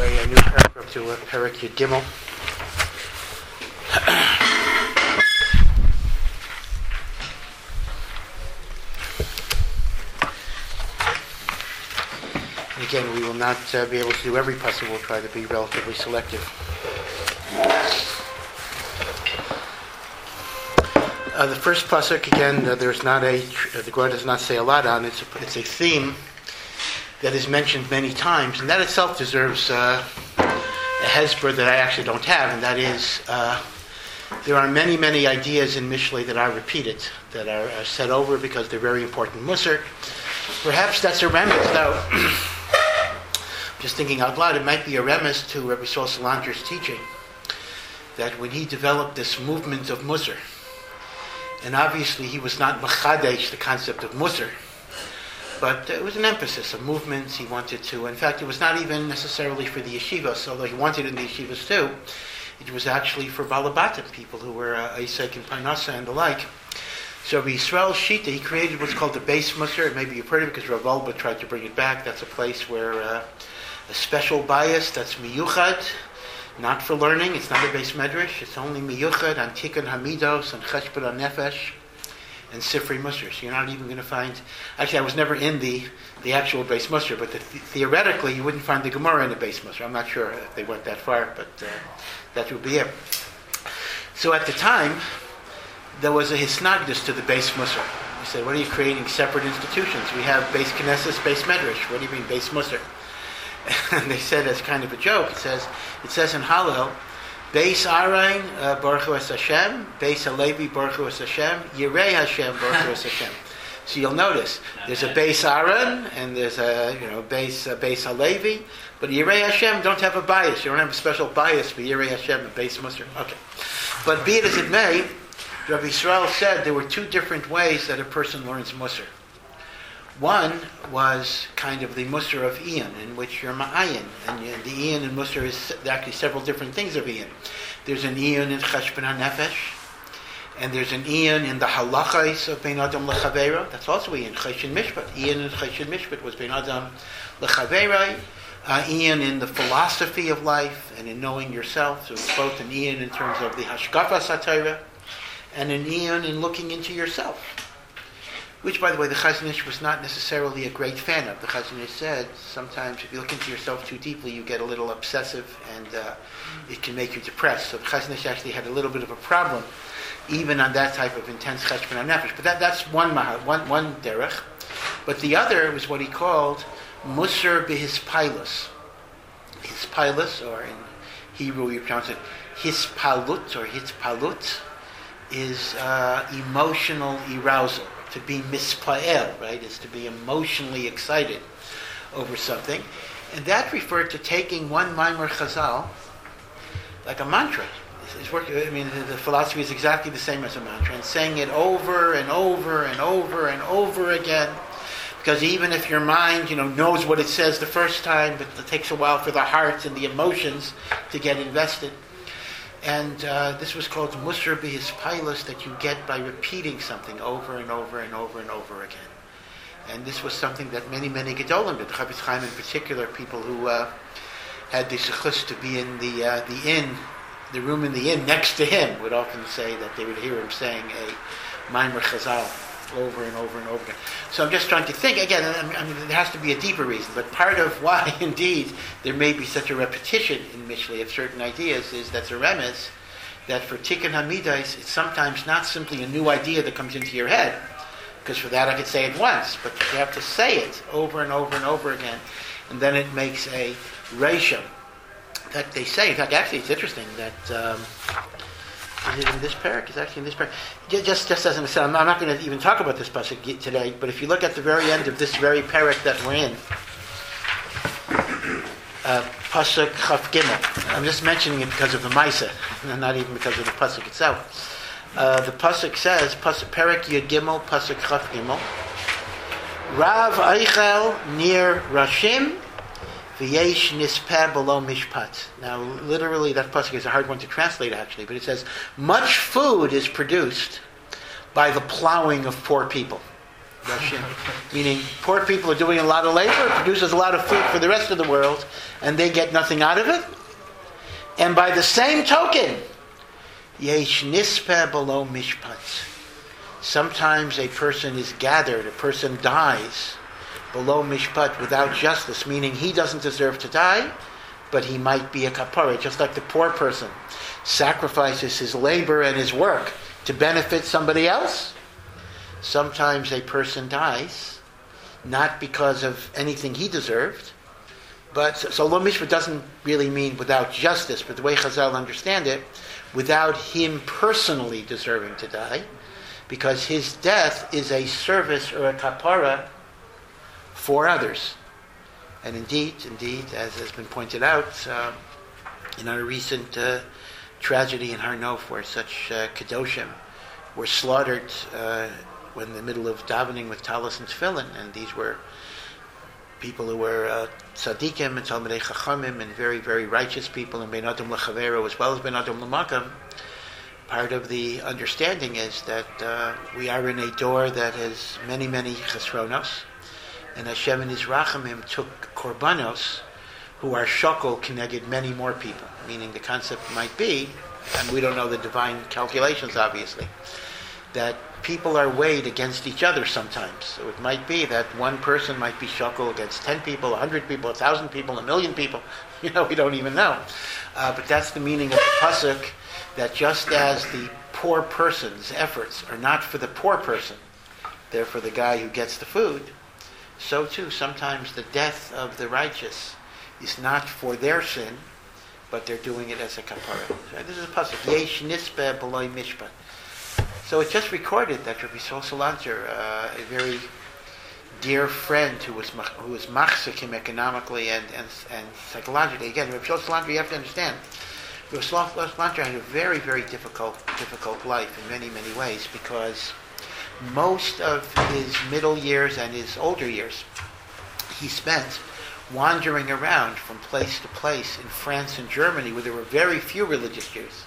a new paragraph to Perek Yud Gimel. And again, we will not be able to do every pasuk. We'll try to be relatively selective. The first pasuk, again, there's not the Gemara does not say a lot on. It's a theme that is mentioned many times, and that itself deserves a hesper that I actually don't have, and that is there are many, many ideas in Mishlei that are repeated, that are said over because they're very important Musar. Perhaps that's a remez, though. Just thinking out loud, it might be a remez to Rabbi Saul Salanter's teaching, that when he developed this movement of Musar, and obviously he was not machadesh, the concept of Musar, but it was an emphasis, a movement he wanted to. In fact, it was not even necessarily for the yeshivas, although he wanted it in the yeshivas too. It was actually for balabatim, people who were Isaac and Parnasa and the like. So Yisrael Shita, he created what's called the base Musar. Maybe you've heard of it because Rav Wolbe tried to bring it back. That's a place where a special bias that's miyuchad, not for learning. It's not a base medrash. It's only miyuchad on tikkun hamidos, on cheshbon on nefesh, and Sifrei Musar. So you're not even going to find... Actually, I was never in the actual base Musar, but theoretically, you wouldn't find the Gemara in the base Musar. I'm not sure if they went that far, but that would be it. So at the time, there was a hisnagdus to the base Musar. We said, what are you creating separate institutions? We have base Knesset, base Medrash. What do you mean base Musar? And they said as kind of a joke, it says in Hallel, Beis Arain Baruch Hu Es Hashem, Beis Halevi Baruch Hu Es Hashem, Yirei Hashem Baruch Hu Es Hashem. So you'll notice there's a Beis Aaron and there's a Beis Halevi, but Yirei Hashem don't have a bias. You don't have a special bias for Yirei Hashem and Beis Musar. Okay, but be it as it may, Rabbi Yisrael said there were two different ways that a person learns Musar. One was kind of the Musar of Ian, in which you're Ma'ayin. And the Ian and Musar is actually several different things of Ian. There's an Ian in Cheshbon HaNefesh, and there's an Ian in the Halachais of Bein Adam L'Chaveira. That's also Ian, Cheshin Mishpat. Ian in Cheshin Mishpat was Bein Adam L'Chaveira. Ian in the philosophy of life and in knowing yourself. So it's both an Ian in terms of the Hashkafa Satira, and an Ian in looking into yourself. Which, by the way, the Chazon Ish was not necessarily a great fan of. The Chazon Ish said, sometimes if you look into yourself too deeply, you get a little obsessive and it can make you depressed. So the Chazon Ish actually had a little bit of a problem, even on that type of intense cheshbon nefesh. But that's one derech. But the other was what he called Musar b'hispilus. Hispilus, or in Hebrew you pronounce it hispalut or hitzpalut, is emotional arousal. To be mispael, right, is to be emotionally excited over something. And that referred to taking one Maimar Chazal like a mantra. The philosophy is exactly the same as a mantra, and saying it over and over and over and over again. Because even if your mind, knows what it says the first time, but it takes a while for the heart and the emotions to get invested. And this was called Musar b'hispilus, that you get by repeating something over and over and over and over again. And this was something that many, many Gedolim did. Chafetz Chaim in particular, people who had the zechus to be in the room in the inn next to him, would often say that they would hear him saying a Maimar Chazal over and over and over again. So I'm just trying to think, again, there has to be a deeper reason, but part of why, indeed, there may be such a repetition in Mishlei of certain ideas is that's a remez, that for Tikkun HaMidos, it's sometimes not simply a new idea that comes into your head, because for that I could say it once, but you have to say it over and over and over again, and then it makes a reisha that they say. In fact, actually, it's interesting that... is it in this parak? It's actually in this parak. Just as an aside, I'm not going to even talk about this pasuk today, but if you look at the very end of this very parak that we're in, pasuk Chaf Gimel. I'm just mentioning it because of the Maisa, and not even because of the pasuk itself. The pasuk says, parak Yud Gimel, pasuk Chaf Gimel, Rav Eichel near Rashim, V'yesh nispeh below mishpat. Now, literally, that pasuk is a hard one to translate, actually, but it says, much food is produced by the plowing of poor people. Russian, meaning poor people are doing a lot of labor, it produces a lot of food for the rest of the world, and they get nothing out of it. And by the same token, yesh nispe below mishpat. Sometimes a person is gathered, a person dies below mishpat without justice, meaning he doesn't deserve to die, but he might be a kapara, just like the poor person sacrifices his labor and his work to benefit somebody else. Sometimes a person dies, not because of anything he deserved, but so lo mishpat doesn't really mean without justice, but the way Chazal understand it, without him personally deserving to die, because his death is a service or a kapara for others. And indeed, as has been pointed out in our recent tragedy in Har Nof, where such kedoshim were slaughtered when in the middle of davening with talis and tefillin, and these were people who were tzaddikim and talmidei chachamim and very, very righteous people, and ben adam lechavero as well as ben adam lemakam. Part of the understanding is that we are in a door that has many, many chesronos, and Hashem in His rachamim took korbanos who are shokol keneged many more people, meaning the concept might be, and we don't know the divine calculations obviously, that people are weighed against each other sometimes. So it might be that one person might be shokol against 10 people, 100 people, 1,000 people, 1,000,000 people. We don't even know. But that's the meaning of the pasuk, that just as the poor person's efforts are not for the poor person, they're for the guy who gets the food, so too sometimes the death of the righteous is not for their sin, but they're doing it as a kapara. So this is a pasuk, yesh nispe beloy mishpat. So it's just recorded that Rabbi Yisrael Salanter, a very dear friend who was machzik him economically and psychologically. Again, Rabbi Yisrael Salanter, you have to understand, Rabbi Yisrael Salanter had a very, very difficult life in many, many ways, because most of his middle years and his older years he spent wandering around from place to place in France and Germany, where there were very few religious Jews,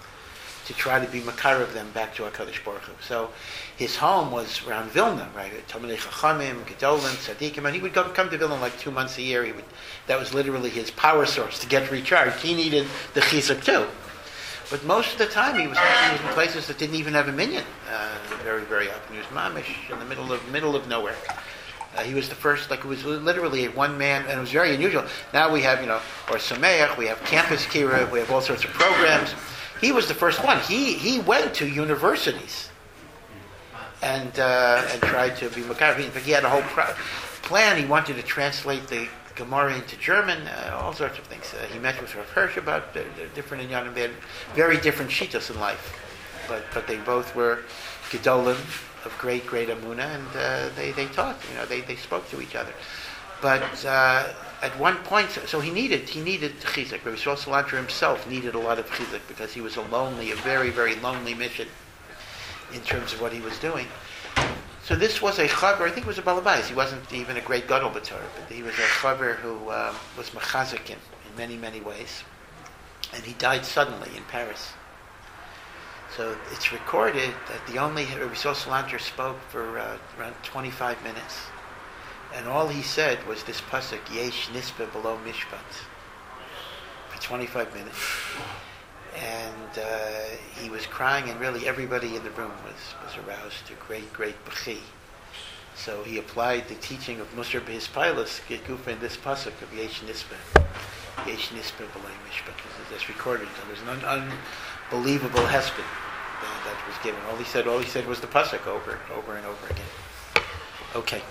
to try to be makar of them back to HaKadosh Baruch Hu. So his home was around Vilna, right? Talmidei Chachamim, Gedolim, Tzaddikim, and he would come to Vilna like 2 months a year. That was literally his power source to get recharged. He needed the chizuk too. But most of the time he was in places that didn't even have a minyan, very, very often. He was mamish in the middle of nowhere. He was the first, it was literally a one-man, and it was very unusual. Now we have, or Sameach, we have Campus Kira, we have all sorts of programs. He was the first one. He went to universities and tried to be makar. He had a whole plan. He wanted to translate the Gemara into German, all sorts of things. He met with Rav Hirsch about different inyanim. They had very different shittas in life, but they both were gedolim of great amuna, and they taught. They spoke to each other. But at one point, so he needed chizuk. Rabbi Yisrael Salanter himself needed a lot of chizuk because he was a very, very lonely mission in terms of what he was doing. So this was a chaver, I think it was a balabais. He wasn't even a great gadol b'Torah, but he was a chaver who was mechazik in many, many ways. And he died suddenly in Paris. So it's recorded that Rabbi Yisrael Salanter spoke for around 25 minutes. And all he said was this pasuk, yesh nispe below mishpat, for 25 minutes. And he was crying, and really everybody in the room was aroused to great b'chi. So he applied the teaching of Musar B'Hispailas, Gekufa, in this pasuk of yesh nispe below mishpat. That's recorded. There was an unbelievable hesped that was given. All he said was the pasuk over and over again. Okay.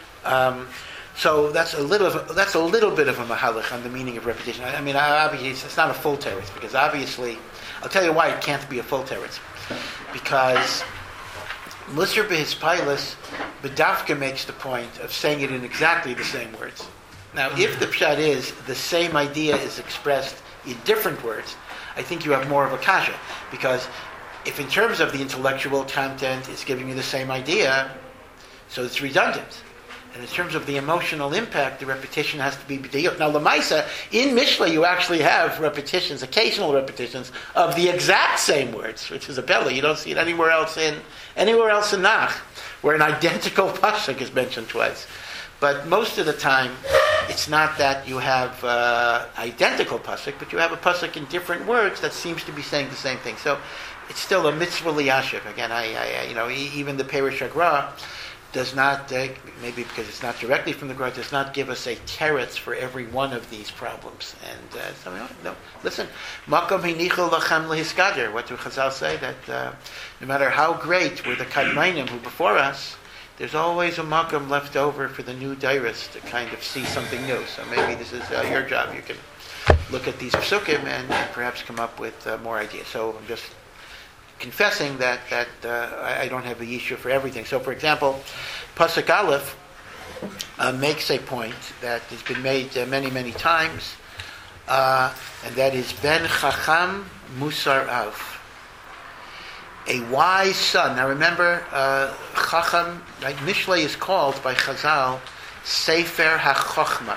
So that's a little bit of a mahalach on the meaning of repetition. I mean, obviously it's not a full teretz, because obviously, I'll tell you why it can't be a full teretz, because Musar B'Hispailas, B'dafka makes the point of saying it in exactly the same words. Now, if the pshat is the same idea is expressed in different words, I think you have more of a kasha, because if in terms of the intellectual content it's giving you the same idea, so it's redundant. And in terms of the emotional impact, the repetition has to be b'diyut. Now, l'maisa, in Mishle, you actually have repetitions, occasional repetitions, of the exact same words, which is a pella. You don't see it anywhere else in Nach. where an identical pasuk is mentioned twice. But most of the time, it's not that you have identical pasuk, but you have a pasuk in different words that seems to be saying the same thing. So it's still a mitzvah liyashiv. Again, even the Perush HaGra does not, maybe because it's not directly from the Gra, does not give us a teretz for every one of these problems. And no, listen, makom hinichol lachem lehiskader. What do Chazal say? That no matter how great were the kadmainim who before us, there's always a makom left over for the new dairis to kind of see something new. So maybe this is your job. You can look at these psukim and perhaps come up with more ideas. So I'm just confessing that I don't have a yishuv for everything. So, for example, Pasuk Aleph makes a point that has been made many, many times, and that is Ben Chacham Musar Av. A wise son. Now remember, Chacham, right? Mishlei is called by Chazal Sefer HaChochma.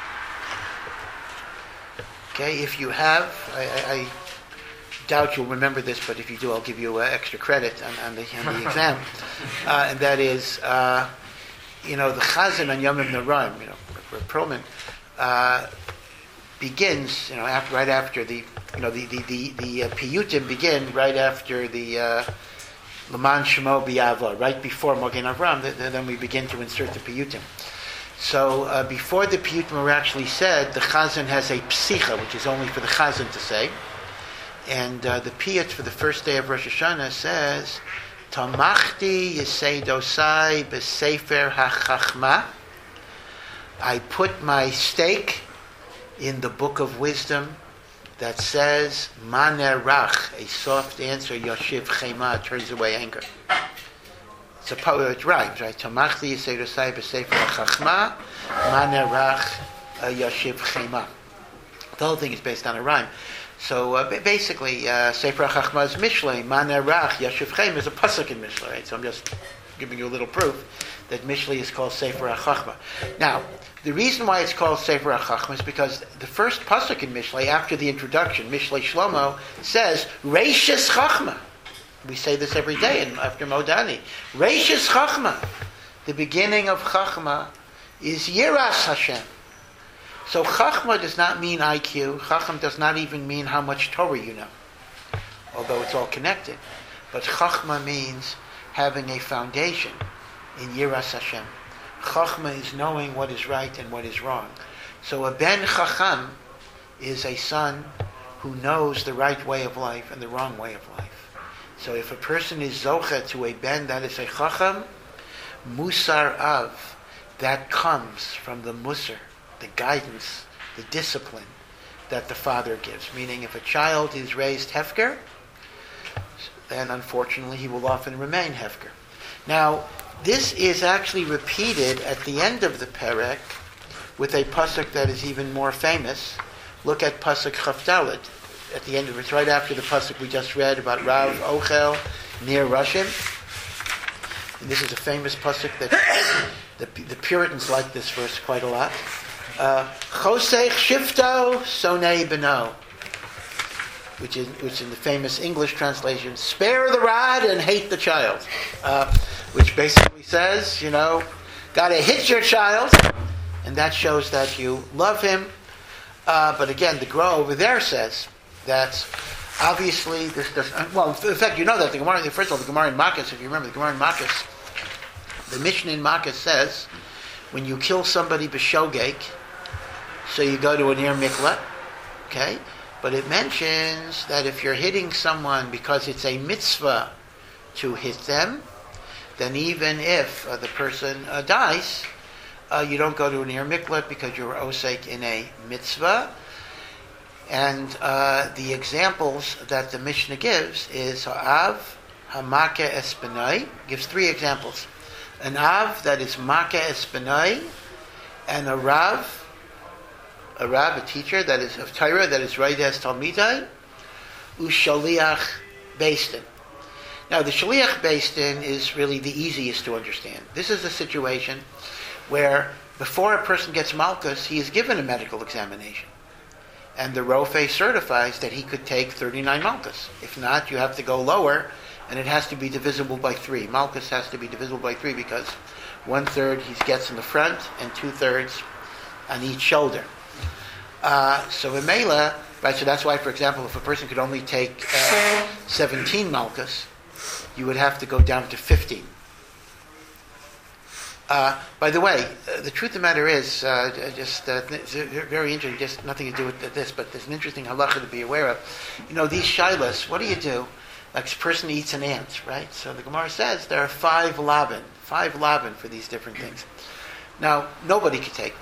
Okay, if you have, I doubt you'll remember this, but if you do, I'll give you extra credit on the exam. And that is, the Chazan on Yom Noraim, Perlman, begins, right after the Piyutim begin right after the Leman Shemo B'Yava, right before Mogen Avram. Then we begin to insert the Piyutim. So before the Piyutim are actually said, the Chazan has a psicha, which is only for the Chazan to say. And the piyut for the first day of Rosh Hashanah says, Tamachti Yiseidosai B'Sefer HaChachma. I put my stake in the book of wisdom that says, Manerach, a soft answer, Yoshiv Chema, turns away anger. It rhymes, right? Tamachti Yiseidosai B'Sefer HaChachma, Manerach, Yoshiv Chema. The whole thing is based on a rhyme. So basically, Sefer HaChachma's Mishlei, Manerach, Yashiv Chaim, is a pasuk in Mishlei, right? So I'm just giving you a little proof that Mishlei is called Sefer HaChachma. Now, the reason why it's called Sefer HaChachma is because the first pasuk in Mishlei, after the introduction, Mishlei Shlomo, says, Reishis Chachma. We say this every day after Modani. Reishis Chachma. The beginning of Chachma is Yiras Hashem. So Chachma does not mean IQ. Chacham does not even mean how much Torah you know, although it's all connected. But Chachma means having a foundation in Yiras Hashem. Chachma is knowing what is right and what is wrong. So a Ben Chacham is a son who knows the right way of life and the wrong way of life. So if a person is Zocha to a Ben that is a Chacham, Musar Av, that comes from the Musar, the guidance, the discipline that the father gives. Meaning if a child is raised hefker, then unfortunately he will often remain hefker. Now, this is actually repeated at the end of the perek with a pasuk that is even more famous. Look at pasuk Chavdalet. At the end of it, right after the pasuk we just read about Rav Ochel near Rushim. And this is a famous pasuk that the Puritans like this verse quite a lot. Chosech shifto sonei beno, which in the famous English translation, spare the rod and hate the child, which basically says, gotta hit your child, and that shows that you love him. But again, the Gra over there says that obviously this does. Well, in fact, you know that the Gemara. First of all, the Gemara in Makkas. If you remember, the Gemara in Makkas, the Mishnah in Makkas says, when you kill somebody b'shogeg, so you go to an ir miklat, okay? But it mentions that if you're hitting someone because it's a mitzvah to hit them, then even if the person dies, you don't go to an ir miklat because you're osek in a mitzvah. And the examples that the Mishnah gives is ha'av, ha'make espenai, gives three examples. An av that is make espenai, and a rav, a teacher that is of Torah, that is right as Talmidai, u'shaliach beistin. Now, the shaliach beistin is really the easiest to understand. This is a situation where before a person gets malchus, he is given a medical examination. And the Rofe certifies that he could take 39 malchus. If not, you have to go lower and it has to be divisible by 3. Malchus has to be divisible by 3 because 1/3 he gets in the front and 2/3 on each shoulder. So in Mela, right? So that's why, for example, if a person could only take 17 Malchus, you would have to go down to 15. By the way, the truth of the matter is, it's very interesting, just nothing to do with this, but there's an interesting halacha to be aware of. These shilas, what do? Like a person eats an ant, right? So the Gemara says there are 5 lavin for these different things. Now, nobody could take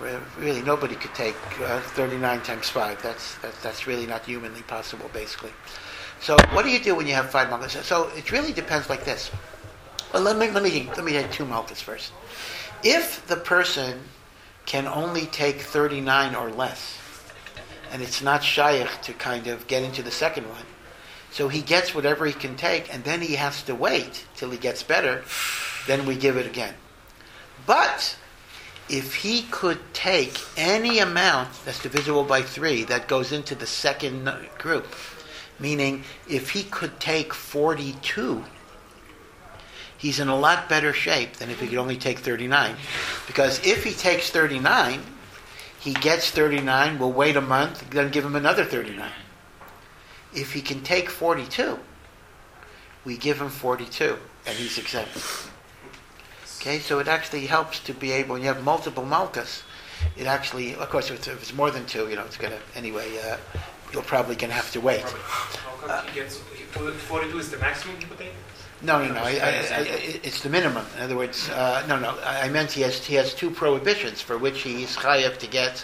39 times 5. That's really not humanly possible, basically. So what do you do when you have 5 malchus? So it really depends like this. Well, let me take 2 malchus first. If the person can only take 39 or less, and it's not shaykh to kind of get into the second one, so he gets whatever he can take, and then he has to wait till he gets better, then we give it again. But if he could take any amount that's divisible by 3 that goes into the second group, meaning if he could take 42, he's in a lot better shape than if he could only take 39. Because if he takes 39, he gets 39, we'll wait a month, then give him another 39. If he can take 42, we give him 42, and he's exempt. Okay, so it actually helps to be able, when you have multiple malchus, it actually, of course, if it's more than 2, it's going to, anyway, you're probably going to have to wait. How come he gets, 42 is the maximum he could take? No. It's the minimum. In other words, I meant he has 2 prohibitions for which he's chayav to get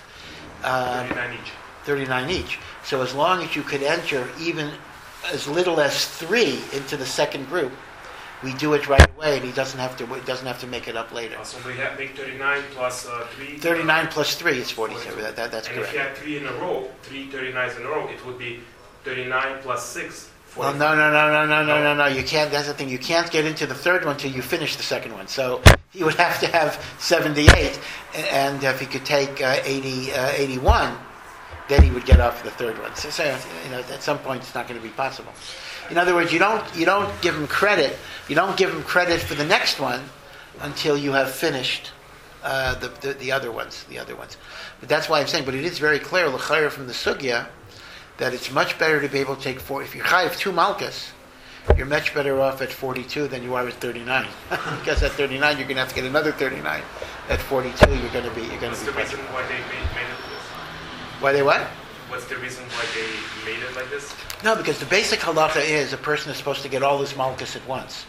39 each. So as long as you could enter even as little as 3 into the second group, we do it right away, and he doesn't have to make it up later. So we have make 39 plus 3. 39 plus 3 is 47. That's and correct. If you had 3 in a row, 3 39s in a row, it would be 39 plus 6. Well, no. You can't. That's the thing. You can't get into the third one till you finish the second one. So he would have to have 78, and if he could take 81, then he would get off the third one. So at some point, it's not going to be possible. In other words, you don't give him credit. You don't give him credit for the next one until you have finished the other ones. But that's why I'm saying. But it is very clear, l'chayr from the sugya, that it's much better to be able to take 4. If you're chayav 2 malchus, you're much better off at 42 than you are at 39. Because at 39, you're going to have to get another 39. At 42, you're going to be. What's the reason why they made it this? Why they what? What's the reason why they made it like this? No, because the basic halacha is a person is supposed to get all his malchus at once.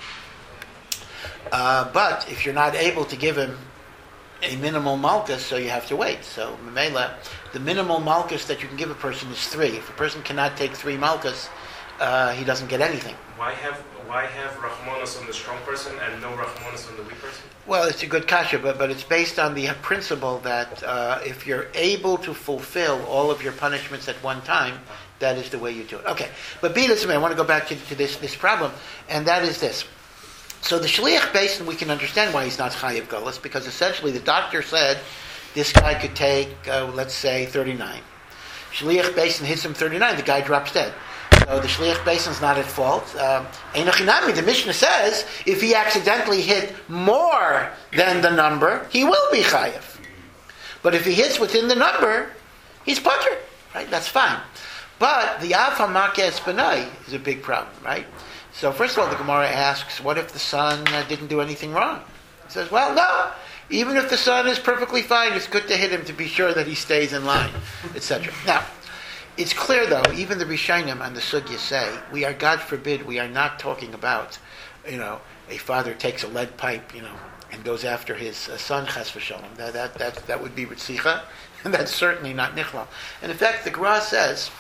But if you're not able to give him a minimal malchus, so you have to wait. So Memela, the minimal malchus that you can give a person is 3. If a person cannot take 3 malchus, he doesn't get anything. Why have rachmanos on the strong person and no rachmanos on the weak person? Well, it's a good kasha, but it's based on the principle that if you're able to fulfill all of your punishments at one time, that is the way you do it. Okay, but I want to go back to this problem, and that is this. So the shliach basin, we can understand why he's not chayiv galus, because essentially the doctor said this guy could take, let's say, 39. Shliach basin hits him 39, the guy drops dead. So the shliach basin's not at fault. Einochinami, the Mishnah says, if he accidentally hit more than the number, he will be chayiv. But if he hits within the number, he's putter, right? That's fine. But the av hamakes benai is a big problem, right? So first of all, the Gemara asks, what if the son didn't do anything wrong? It says, well, no. Even if the son is perfectly fine, it's good to hit him to be sure that he stays in line, etc. Now, it's clear, though, even the Rishonim and the Sugya say, God forbid, we are not talking about, a father takes a lead pipe, and goes after his son, chas v'shalom. That would be ritzicha, and that's certainly not nichlal. And in fact, the Gra says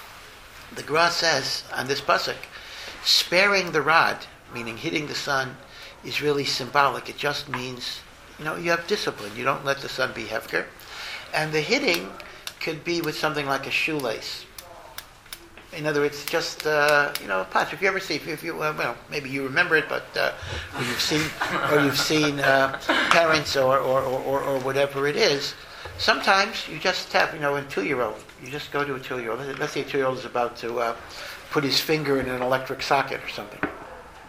on this pasuk, sparing the rod, meaning hitting the son, is really symbolic. It just means, you have discipline. You don't let the son be hefker. And the hitting could be with something like a shoelace. In other words, just, Pat, if you ever see, maybe you remember it, but you've seen parents or whatever it is, sometimes you just tap, a 2-year-old. You just go to a 2-year-old. Let's say a 2-year-old is about to put his finger in an electric socket or something.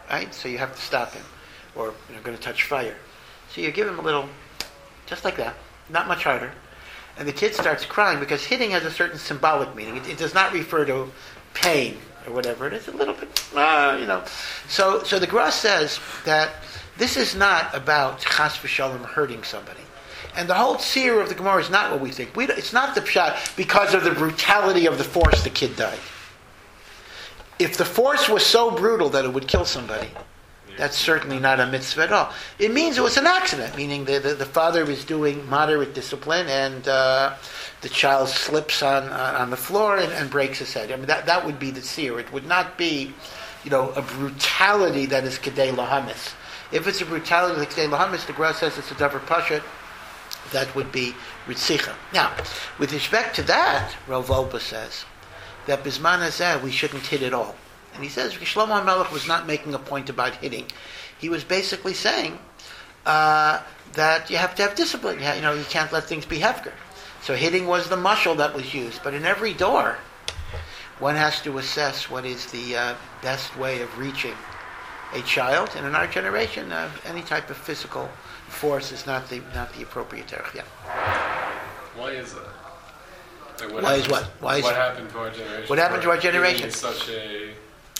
right? So you have to stop him, or going to touch fire. So you give him a little, just like that, not much harder. And the kid starts crying because hitting has a certain symbolic meaning. It does not refer to pain or whatever. It is a little bit, So the Gra says that this is not about chas v'shalom hurting somebody. And the whole seer of the Gemara is not what we think. It's not the pshat because of the brutality of the force the kid died. If the force was so brutal that it would kill somebody, that's certainly not a mitzvah at all. It means it was an accident, meaning the father is doing moderate discipline and the child slips on the floor and breaks his head. I mean, that would be the seer. It would not be, a brutality that is kedei lahamis. If it's a brutality like kedei lahamis, the Gra says it's a davar pashat. That would be ritzicha. Now, with respect to that, Rav Wolbe says that bisman hazeh we shouldn't hit at all. And he says Shlomo HaMelech was not making a point about hitting. He was basically saying that you have to have discipline. You can't let things be hefker. So hitting was the mashal that was used. But in every door, one has to assess what is the best way of reaching a child. And in our generation, any type of physical force is not the appropriate derech. Yeah. Why is that? Like Why is what? What happened to our generation? What happened to our generation? Such a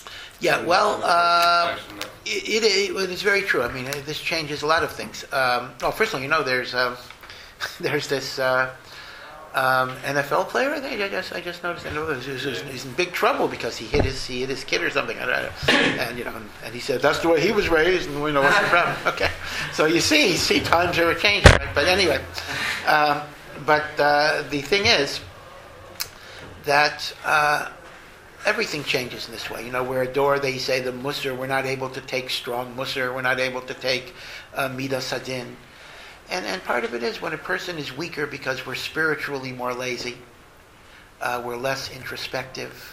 it is very true. I mean, this changes a lot of things. First of all, there's this NFL player. I just noticed. He's in big trouble because he hit his kid or something. And he said that's the way he was raised, and what's the problem? Okay, so you see times are changing. Right? But anyway, the thing is that everything changes in this way. Where a door, they say the musar, we're not able to take strong musar, we're not able to take midas hadin. And part of it is when a person is weaker because we're spiritually more lazy, we're less introspective,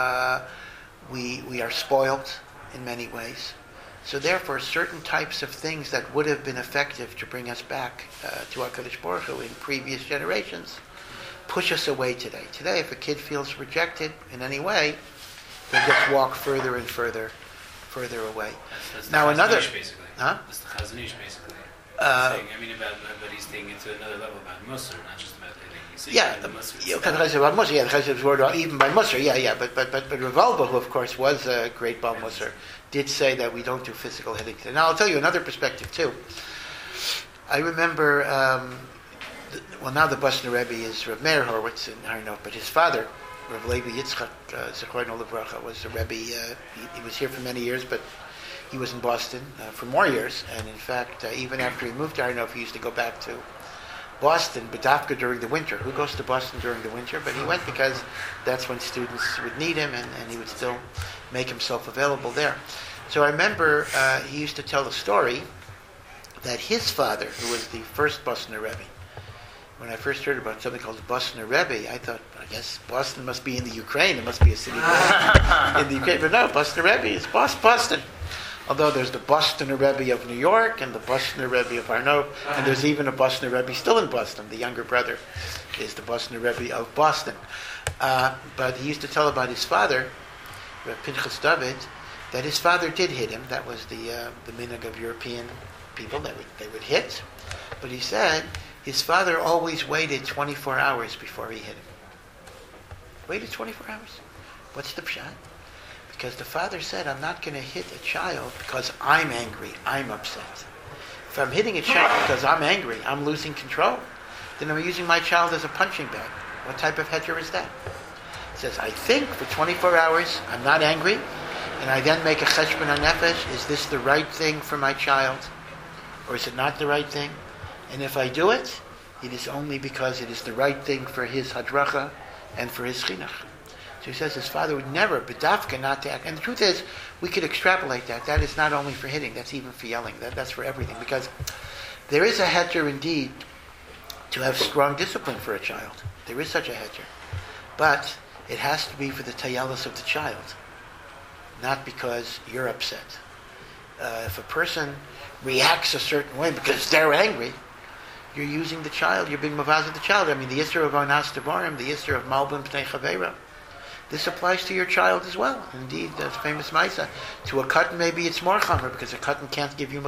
we are spoilt in many ways. So therefore, certain types of things that would have been effective to bring us back to HaKadosh Baruch Hu in previous generations push us away today. Today, if a kid feels rejected in any way, they just walk further and further away. That's now another, basically. huh? That's the Chazanish basically. But he's taking it to another level about Musar, not just about hitting. The Chazanish word even by Musar, but Rav Wolbe, who of course was a great Baal Musar, did say that we don't do physical hitting. Now I'll tell you another perspective too. I remember. Now the Bosner Rebbe is Rav Meir Horowitz in Har Nof, but his father, Rav Levi Yitzchak Zechrono Livracha, was a Rebbe. He was here for many years, but he was in Boston for more years. And in fact, even after he moved to Har Nof, he used to go back to Boston, Badafka during the winter. Who goes to Boston during the winter? But he went because that's when students would need him, and he would still make himself available there. So I remember he used to tell the story that his father, who was the first Bosner Rebbe, when I first heard about something called the Bosner Rebbe, I thought, I guess Boston must be in the Ukraine. It must be a city in the Ukraine. But no, Bosner Rebbe is Boston. Although there's the Bosner Rebbe of New York and the Bosner Rebbe of Har Nof, and there's even a Bosner Rebbe still in Boston. The younger brother is the Bosner Rebbe of Boston. But he used to tell about his father, Pinchas David, that his father did hit him. That was the minhag of European people. They would hit. But he said his father always waited 24 hours before he hit him. Waited 24 hours? What's the pshat? Because the father said, I'm not going to hit a child because I'm angry, I'm upset. If I'm hitting a child because I'm angry, I'm losing control, then I'm using my child as a punching bag. What type of heter is that? He says, I think for 24 hours, I'm not angry, and I then make a cheshbon hanefesh. Is this the right thing for my child? Or is it not the right thing? And if I do it, it is only because it is the right thing for his hadracha and for his chinuch. So he says his father would never, bedafka, not to act. And the truth is, we could extrapolate that. That is not only for hitting, that's even for yelling. That's for everything. Because there is a heter indeed to have strong discipline for a child. There is such a heter. But it has to be for the tayalis of the child, not because you're upset. If a person reacts a certain way because they're angry, you're using the child, you're being mavaz of the child. I mean, the Yisra of Onas Devarim, the Yisra of Malbim Pnei Chaveira, this applies to your child as well. Indeed, the famous Maisa. To a katan, maybe it's more chamer because a katan can't give you